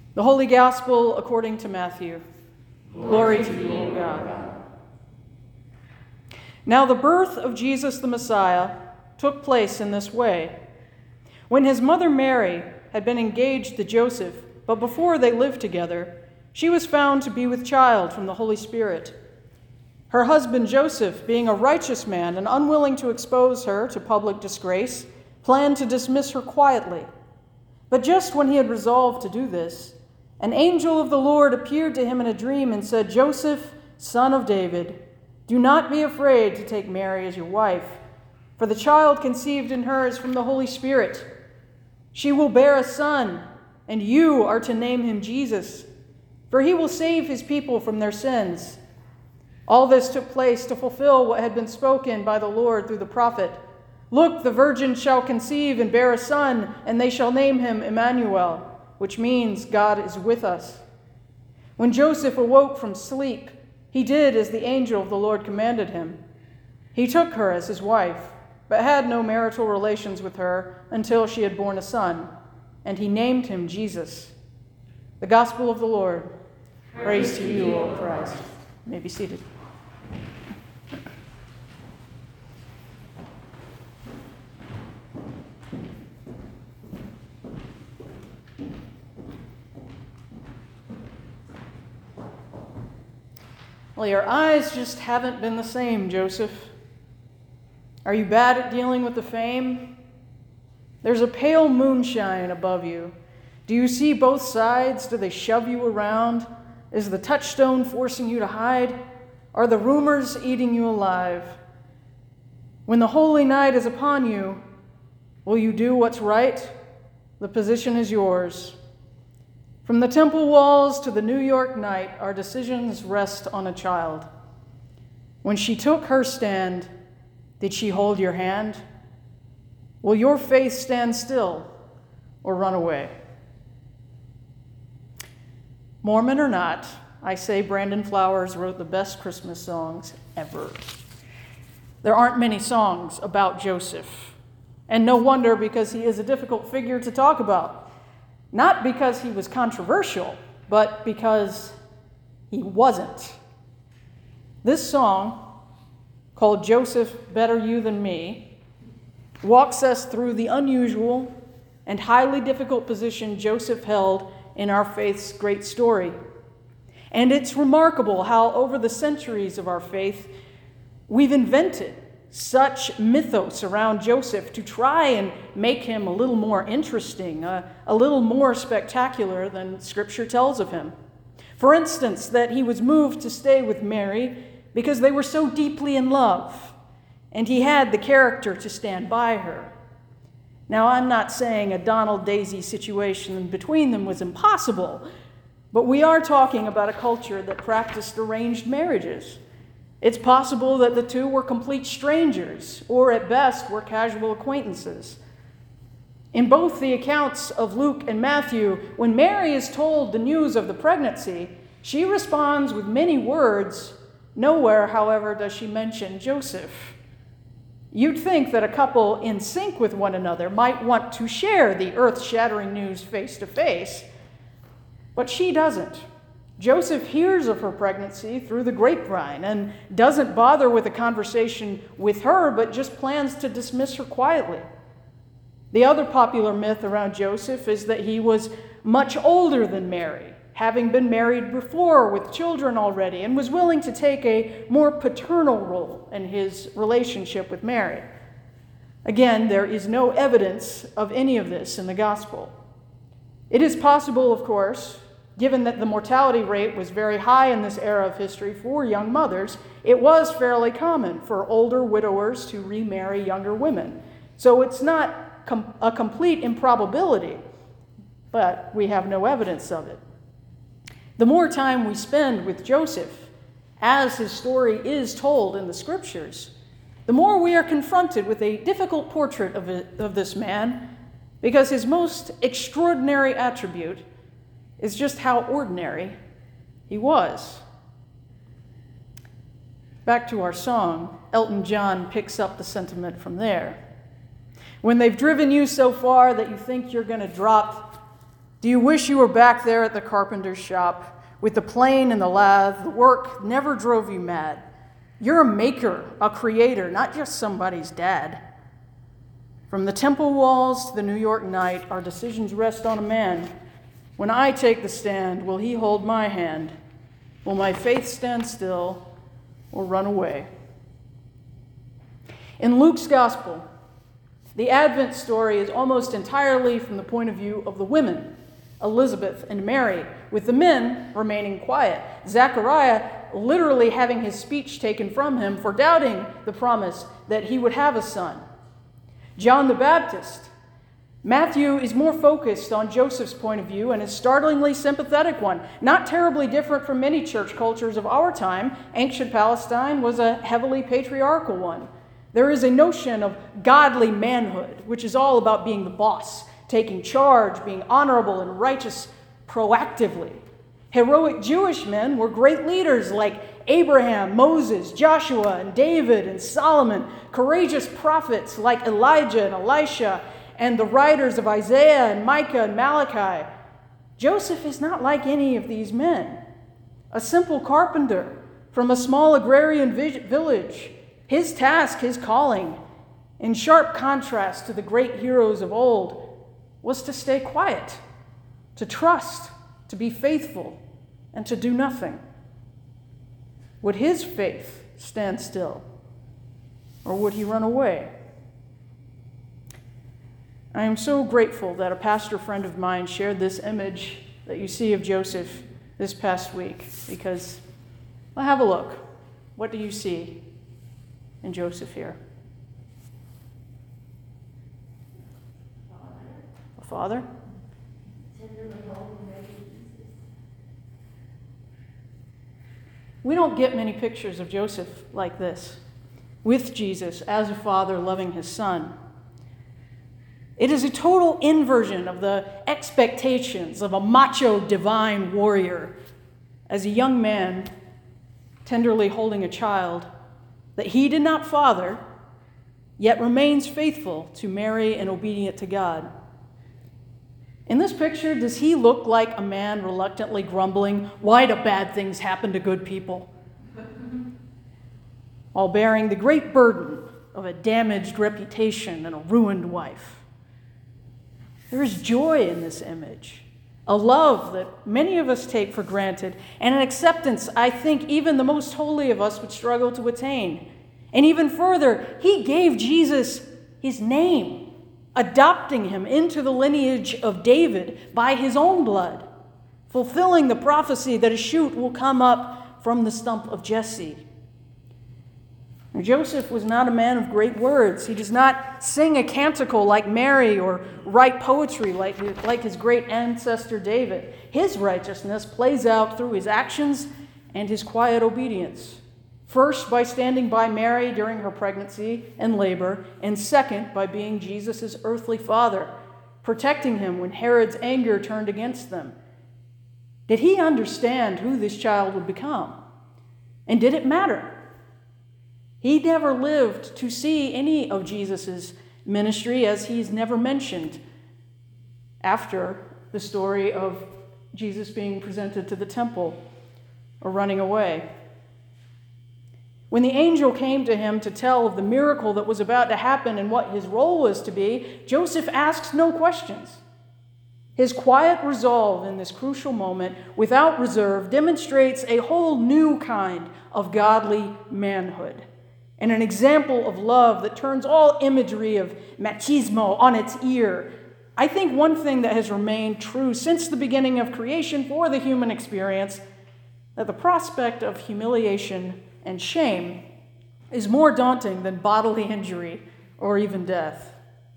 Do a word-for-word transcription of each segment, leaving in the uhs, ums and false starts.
The Holy Gospel according to Matthew. Glory, Glory to you, O God. God. Now the birth of Jesus the Messiah took place in this way. When his mother Mary had been engaged to Joseph, but before they lived together, she was found to be with child from the Holy Spirit. Her husband Joseph, being a righteous man and unwilling to expose her to public disgrace, planned to dismiss her quietly. But just when he had resolved to do this, an angel of the Lord appeared to him in a dream and said, "Joseph, son of David, do not be afraid to take Mary as your wife, for the child conceived in her is from the Holy Spirit. She will bear a son, and you are to name him Jesus, for he will save his people from their sins." All this took place to fulfill what had been spoken by the Lord through the prophet. "Look, the virgin shall conceive and bear a son, and they shall name him Emmanuel," which means God is with us. When Joseph awoke from sleep, he did as the angel of the Lord commanded him. He took her as his wife, but had no marital relations with her until she had borne a son, and he named him Jesus. The Gospel of the Lord. Praise, Praise to you, O Christ. You may be seated. Well, your eyes just haven't been the same, Joseph. Are you bad at dealing with the fame? There's a pale moonshine above you. Do you see both sides? Do they shove you around? Is the touchstone forcing you to hide? Are the rumors eating you alive? When the holy night is upon you, will you do what's right? The position is yours. From the temple walls to the New York night, our decisions rest on a child. When she took her stand, did she hold your hand? Will your faith stand still or run away? Mormon or not, I say Brandon Flowers wrote the best Christmas songs ever. There aren't many songs about Joseph, and no wonder, because he is a difficult figure to talk about. Not because he was controversial, but because he wasn't. This song, called Joseph, Better You Than Me, walks us through the unusual and highly difficult position Joseph held in our faith's great story. And it's remarkable how over the centuries of our faith, we've invented such mythos around Joseph to try and make him a little more interesting, uh, a little more spectacular than Scripture tells of him. For instance, that he was moved to stay with Mary because they were so deeply in love, and he had the character to stand by her. Now, I'm not saying a Donald-Daisy situation between them was impossible, but we are talking about a culture that practiced arranged marriages. It's possible that the two were complete strangers, or at best were casual acquaintances. In both the accounts of Luke and Matthew, when Mary is told the news of the pregnancy, she responds with many words. Nowhere, however, does she mention Joseph. You'd think that a couple in sync with one another might want to share the earth-shattering news face to face, but she doesn't. Joseph hears of her pregnancy through the grapevine and doesn't bother with a conversation with her, but just plans to dismiss her quietly. The other popular myth around Joseph is that he was much older than Mary, having been married before with children already, and was willing to take a more paternal role in his relationship with Mary. Again, there is no evidence of any of this in the gospel. It is possible, of course, given that the mortality rate was very high in this era of history for young mothers, it was fairly common for older widowers to remarry younger women. So it's not com- a complete improbability, but we have no evidence of it. The more time we spend with Joseph, as his story is told in the Scriptures, the more we are confronted with a difficult portrait of, it, of this man, because his most extraordinary attribute is just how ordinary he was. Back to our song, Elton John picks up the sentiment from there. When they've driven you so far that you think you're going to drop, Do you wish you were back there at the carpenter's shop with the plane and the lathe? The work never drove you mad. You're a maker, a creator, not just somebody's dad. From the temple walls to the New York night, our decisions rest on a man. When I take the stand, will he hold my hand? Will my faith stand still or run away? In Luke's gospel, the Advent story is almost entirely from the point of view of the women, Elizabeth and Mary, with the men remaining quiet. Zechariah literally having his speech taken from him for doubting the promise that he would have a son. John the Baptist. Matthew is more focused on Joseph's point of view and a startlingly sympathetic one, not terribly different from many church cultures of our time. Ancient Palestine was a heavily patriarchal one. There is a notion of godly manhood, which is all about being the boss, taking charge, being honorable and righteous proactively. Heroic Jewish men were great leaders like Abraham, Moses, Joshua, and David, and Solomon, courageous prophets like Elijah and Elisha, and the writers of Isaiah and Micah and Malachi. Joseph is not like any of these men. A simple carpenter from a small agrarian village, his task, his calling, in sharp contrast to the great heroes of old, was to stay quiet, to trust, to be faithful, and to do nothing. Would his faith stand still, or would he run away? I am so grateful that a pastor friend of mine shared this image that you see of Joseph this past week, because, well, have a look. What do you see in Joseph here? A father? We don't get many pictures of Joseph like this, with Jesus as a father loving his son. It is a total inversion of the expectations of a macho divine warrior as a young man tenderly holding a child that he did not father, yet remains faithful to Mary and obedient to God. In this picture, does he look like a man reluctantly grumbling, "Why do bad things happen to good people?" while bearing the great burden of a damaged reputation and a ruined wife? There is joy in this image, a love that many of us take for granted, and an acceptance I think even the most holy of us would struggle to attain. And even further, he gave Jesus his name, adopting him into the lineage of David by his own blood, fulfilling the prophecy that a shoot will come up from the stump of Jesse. Now, Joseph was not a man of great words. He does not sing a canticle like Mary or write poetry like, like his great ancestor David. His righteousness plays out through his actions and his quiet obedience. First, by standing by Mary during her pregnancy and labor, and second, by being Jesus' earthly father, protecting him when Herod's anger turned against them. Did he understand who this child would become? And did it matter? He never lived to see any of Jesus' ministry, as he's never mentioned after the story of Jesus being presented to the temple or running away. When the angel came to him to tell of the miracle that was about to happen and what his role was to be, Joseph asks no questions. His quiet resolve in this crucial moment, without reserve, demonstrates a whole new kind of godly manhood and an example of love that turns all imagery of machismo on its ear. I think one thing that has remained true since the beginning of creation for the human experience, that the prospect of humiliation and shame is more daunting than bodily injury or even death.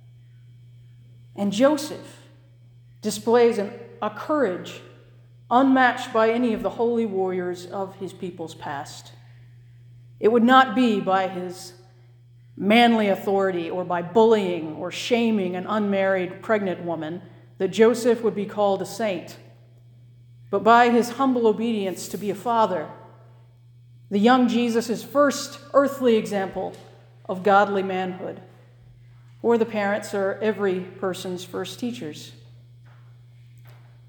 And Joseph displays an, a courage unmatched by any of the holy warriors of his people's past. It would not be by his manly authority or by bullying or shaming an unmarried pregnant woman that Joseph would be called a saint, but by his humble obedience to be a father. The young Jesus' first earthly example of godly manhood, or the parents are every person's first teachers.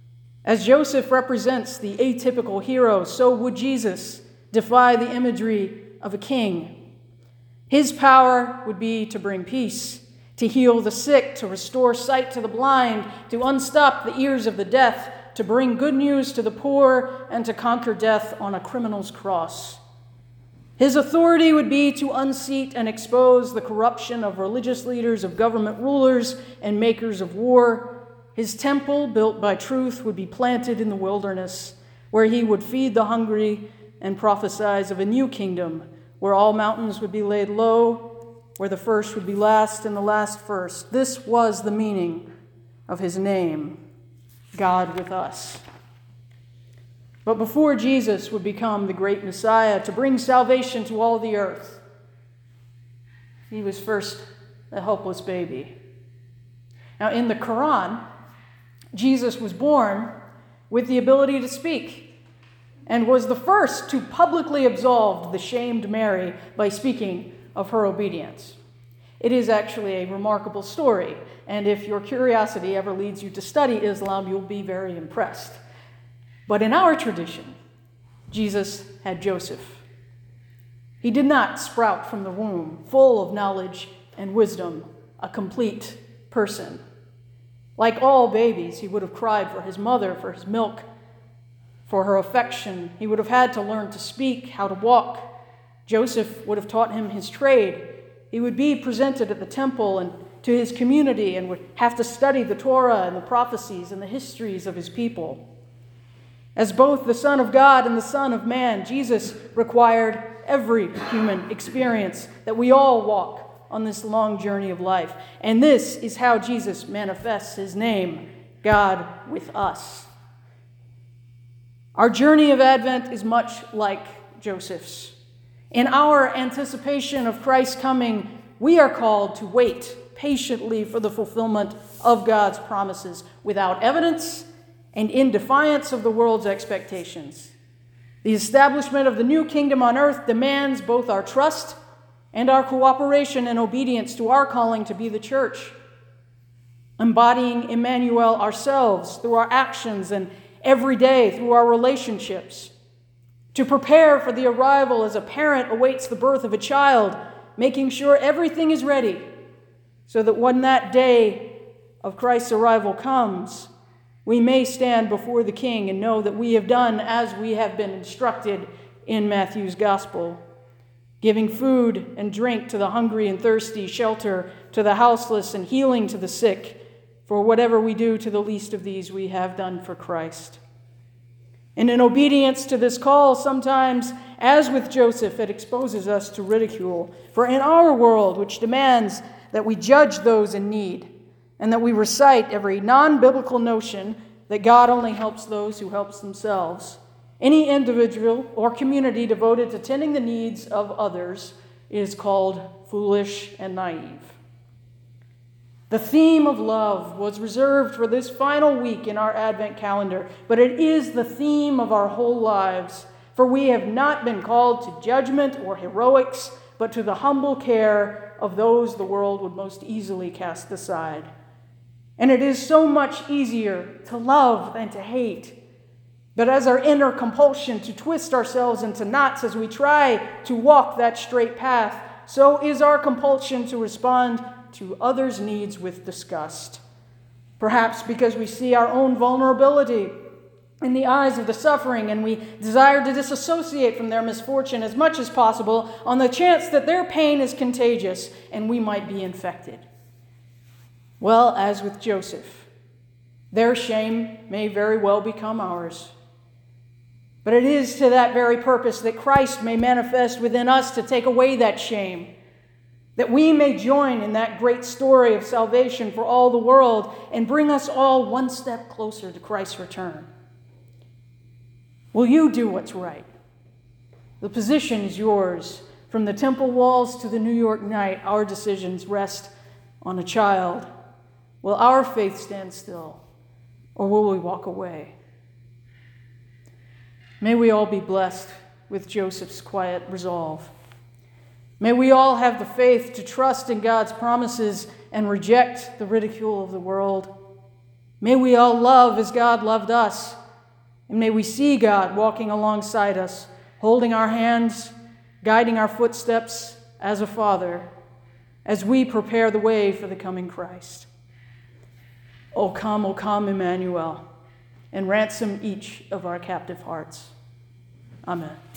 As Joseph represents the atypical hero, so would Jesus defy the imagery of a king. His power would be to bring peace, to heal the sick, to restore sight to the blind, to unstop the ears of the deaf, to bring good news to the poor, and to conquer death on a criminal's cross. His authority would be to unseat and expose the corruption of religious leaders, of government rulers, and makers of war. His temple, built by truth, would be planted in the wilderness, where he would feed the hungry and prophesize of a new kingdom, where all mountains would be laid low, where the first would be last and the last first. This was the meaning of his name, God with us. But before Jesus would become the great Messiah to bring salvation to all the earth, he was first a helpless baby. Now, in the Quran, Jesus was born with the ability to speak and was the first to publicly absolve the shamed Mary by speaking of her obedience. It is actually a remarkable story, and if your curiosity ever leads you to study Islam, you'll be very impressed. But in our tradition, Jesus had Joseph. He did not sprout from the womb full of knowledge and wisdom, a complete person. Like all babies, he would have cried for his mother, for his milk, for her affection. He would have had to learn to speak, how to walk. Joseph would have taught him his trade. He would be presented at the temple and to his community and would have to study the Torah and the prophecies and the histories of his people. As both the Son of God and the Son of Man, Jesus required every human experience that we all walk on this long journey of life. And this is how Jesus manifests his name, God with us. Our journey of Advent is much like Joseph's. In our anticipation of Christ's coming, we are called to wait patiently for the fulfillment of God's promises without evidence and in defiance of the world's expectations. The establishment of the new kingdom on earth demands both our trust and our cooperation and obedience to our calling to be the church, embodying Emmanuel ourselves through our actions and every day through our relationships, to prepare for the arrival as a parent awaits the birth of a child, making sure everything is ready so that when that day of Christ's arrival comes, we may stand before the King and know that we have done as we have been instructed in Matthew's Gospel, giving food and drink to the hungry and thirsty, shelter to the houseless, and healing to the sick. For whatever we do to the least of these, we have done for Christ. And in obedience to this call, sometimes, as with Joseph, it exposes us to ridicule. For in our world, which demands that we judge those in need, and that we recite every non-biblical notion that God only helps those who help themselves, any individual or community devoted to tending the needs of others is called foolish and naive. The theme of love was reserved for this final week in our Advent calendar, but it is the theme of our whole lives, for we have not been called to judgment or heroics, but to the humble care of those the world would most easily cast aside. And it is so much easier to love than to hate. But as our inner compulsion to twist ourselves into knots as we try to walk that straight path, so is our compulsion to respond to others' needs with disgust. Perhaps because we see our own vulnerability in the eyes of the suffering and we desire to disassociate from their misfortune as much as possible on the chance that their pain is contagious and we might be infected. Well, as with Joseph, their shame may very well become ours. But it is to that very purpose that Christ may manifest within us to take away that shame, that we may join in that great story of salvation for all the world and bring us all one step closer to Christ's return. Will you do what's right? The position is yours. From the temple walls to the New York night, our decisions rest on a child. Will our faith stand still, or will we walk away? May we all be blessed with Joseph's quiet resolve. May we all have the faith to trust in God's promises and reject the ridicule of the world. May we all love as God loved us, and may we see God walking alongside us, holding our hands, guiding our footsteps as a father, as we prepare the way for the coming Christ. O come, O come, Emmanuel, and ransom each of our captive hearts. Amen.